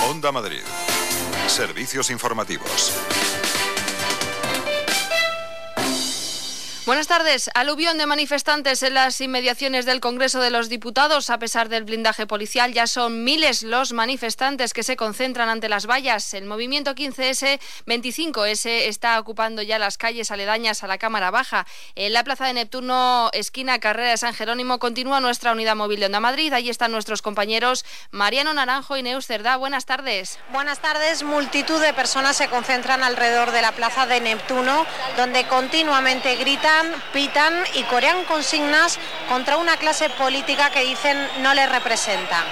Onda Madrid. Servicios informativos. Buenas tardes. Aluvión de manifestantes en las inmediaciones del Congreso de los Diputados. A pesar del blindaje policial, ya son miles los manifestantes que se concentran ante las vallas. El movimiento 15S, 25S está ocupando ya las calles aledañas a la Cámara Baja. En la Plaza de Neptuno, esquina Carrera de San Jerónimo, continúa nuestra unidad móvil de Onda Madrid. Allí están nuestros compañeros Mariano Naranjo y Neus Cerdá. Buenas tardes. Buenas tardes. Multitud de personas se concentran alrededor de la Plaza de Neptuno, donde continuamente gritan, pitan y corean consignas contra una clase política que dicen no les representa.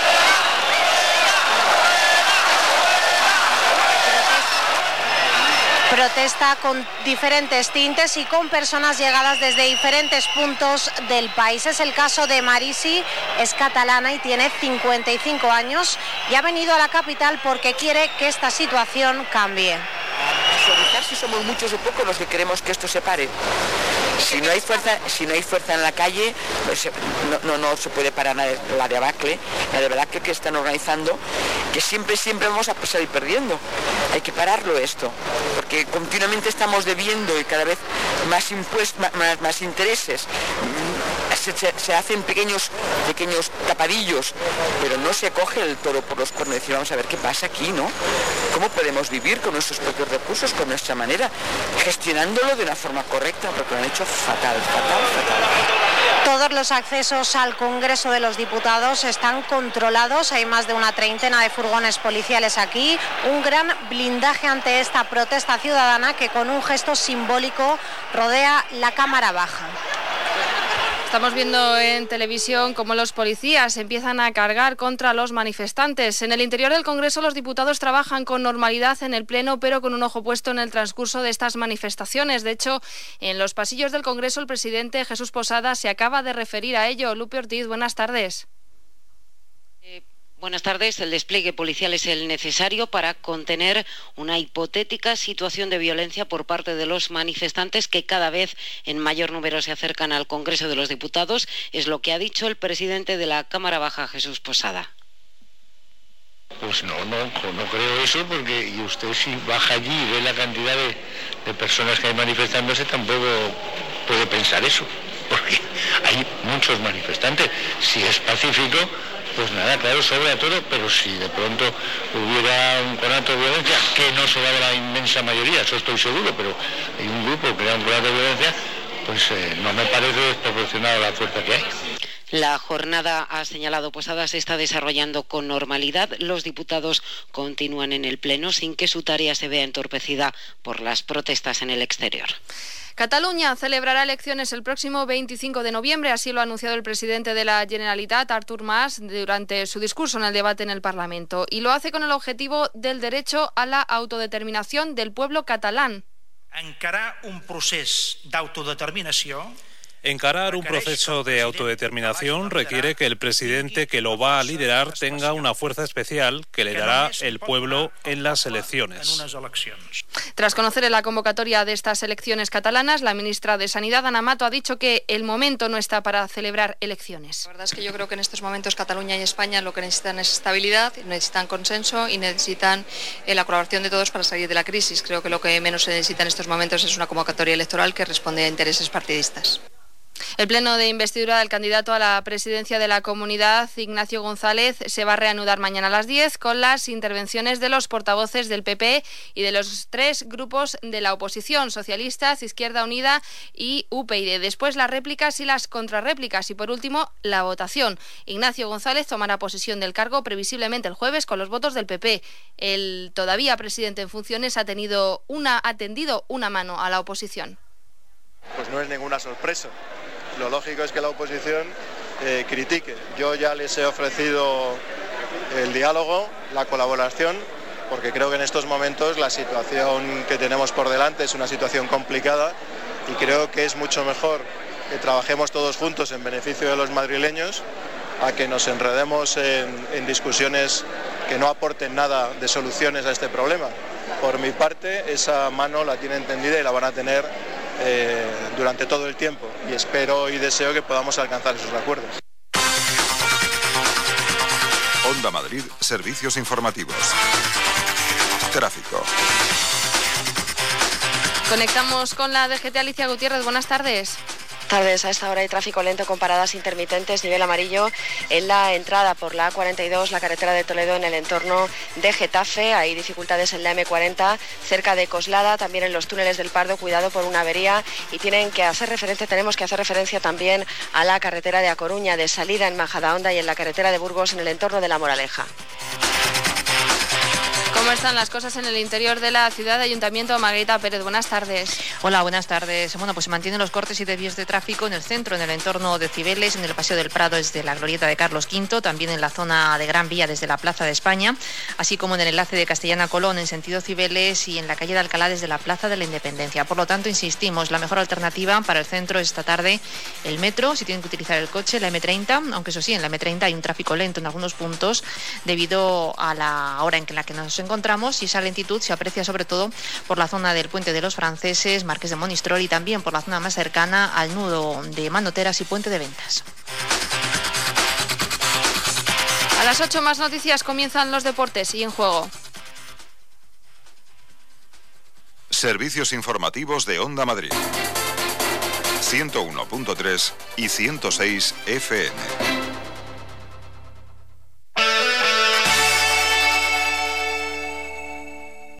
Protesta con diferentes tintes y con personas llegadas desde diferentes puntos del país. Es el caso de Marisi, es catalana y tiene 55 años y ha venido a la capital porque quiere que esta situación cambie. Si somos muchos o pocos los que queremos que esto se pare. Si no hay fuerza en la calle, pues no se puede parar la debacle. La de verdad que están organizando, que siempre vamos a salir perdiendo. Hay que pararlo esto, porque continuamente estamos debiendo y cada vez más impuestos, más intereses. Se hacen pequeños tapadillos, pero no se coge el toro por los cuernos y decir, vamos a ver qué pasa aquí, ¿no? ¿Cómo podemos vivir con nuestros propios recursos, con nuestra manera, gestionándolo de una forma correcta? Porque lo han hecho fatal. Todos los accesos al Congreso de los Diputados están controlados, hay más de una treintena de furgones policiales aquí, un gran blindaje ante esta protesta ciudadana que con un gesto simbólico rodea la Cámara Baja. Estamos viendo en televisión cómo los policías empiezan a cargar contra los manifestantes. En el interior del Congreso los diputados trabajan con normalidad en el Pleno, pero con un ojo puesto en el transcurso de estas manifestaciones. De hecho, en los pasillos del Congreso el presidente Jesús Posada se acaba de referir a ello. Lupe Ortiz, buenas tardes. Buenas tardes. El despliegue policial es el necesario para contener una hipotética situación de violencia por parte de los manifestantes que cada vez en mayor número se acercan al Congreso de los Diputados. Es lo que ha dicho el presidente de la Cámara Baja, Jesús Posada. Pues no creo eso, porque y usted si baja allí y ve la cantidad de personas que hay manifestándose, tampoco puede pensar eso, porque hay muchos manifestantes. Si es pacífico, pues nada, claro, sobra todo, pero si de pronto hubiera un conato de violencia, que no será de la inmensa mayoría, eso estoy seguro, pero hay un grupo que da un conato de violencia, pues no me parece desproporcionado la fuerza que hay. La jornada, ha señalado Posada, se está desarrollando con normalidad. Los diputados continúan en el Pleno sin que su tarea se vea entorpecida por las protestas en el exterior. Cataluña celebrará elecciones el próximo 25 de noviembre, así lo ha anunciado el presidente de la Generalitat, Artur Mas, durante su discurso en el debate en el Parlamento. Y lo hace con el objetivo del derecho a la autodeterminación del pueblo catalán. Encarar un proceso d'autodeterminació. Encarar un proceso de autodeterminación requiere que el presidente que lo va a liderar tenga una fuerza especial que le dará el pueblo en las elecciones. Tras conocer la convocatoria de estas elecciones catalanas, la ministra de Sanidad, Ana Mato, ha dicho que el momento no está para celebrar elecciones. La verdad es que yo creo que en estos momentos Cataluña y España lo que necesitan es estabilidad, necesitan consenso y necesitan la colaboración de todos para salir de la crisis. Creo que lo que menos se necesita en estos momentos es una convocatoria electoral que responde a intereses partidistas. El pleno de investidura del candidato a la presidencia de la Comunidad, Ignacio González, se va a reanudar mañana a las 10 con las intervenciones de los portavoces del PP y de los tres grupos de la oposición, socialistas, Izquierda Unida y UPyD. Después las réplicas y las contrarréplicas y por último la votación. Ignacio González tomará posesión del cargo previsiblemente el jueves con los votos del PP. El todavía presidente en funciones ha tendido una mano a la oposición. Pues no es ninguna sorpresa. Lo lógico es que la oposición critique. Yo ya les he ofrecido el diálogo, la colaboración, porque creo que en estos momentos la situación que tenemos por delante es una situación complicada y creo que es mucho mejor que trabajemos todos juntos en beneficio de los madrileños a que nos enredemos en discusiones que no aporten nada de soluciones a este problema. Por mi parte, esa mano la tienen tendida y la van a tener durante todo el tiempo y espero y deseo que podamos alcanzar esos acuerdos. Onda Madrid, servicios informativos. Tráfico. Conectamos con la DGT. Alicia Gutiérrez, buenas tardes. Tardes. A esta hora hay tráfico lento con paradas intermitentes, nivel amarillo en la entrada por la A42, la carretera de Toledo, en el entorno de Getafe. Hay dificultades en la M40 cerca de Coslada, también en los túneles del Pardo, cuidado por una avería, y tenemos que hacer referencia también a la carretera de A Coruña, de salida en Majadahonda, y en la carretera de Burgos, en el entorno de La Moraleja. ¿Cómo están las cosas en el interior de la ciudad? Ayuntamiento, Margarita Pérez, buenas tardes. Hola, buenas tardes. Bueno, pues se mantienen los cortes y desvíos de tráfico en el centro, en el entorno de Cibeles, en el Paseo del Prado desde la glorieta de Carlos V, también en la zona de Gran Vía desde la Plaza de España, así como en el enlace de Castellana-Colón en sentido Cibeles y en la calle de Alcalá desde la Plaza de la Independencia. Por lo tanto, insistimos, la mejor alternativa para el centro esta tarde, el metro, si tienen que utilizar el coche, la M30, aunque eso sí, en la M30 hay un tráfico lento en algunos puntos debido a la hora en la que nos encontramos, y esa lentitud se aprecia sobre todo por la zona del Puente de los Franceses, Marqués de Monistrol, y también por la zona más cercana al nudo de Manoteras y Puente de Ventas. A las 8 más noticias, comienzan los deportes y En Juego. Servicios informativos de Onda Madrid. 101.3 y 106 FM.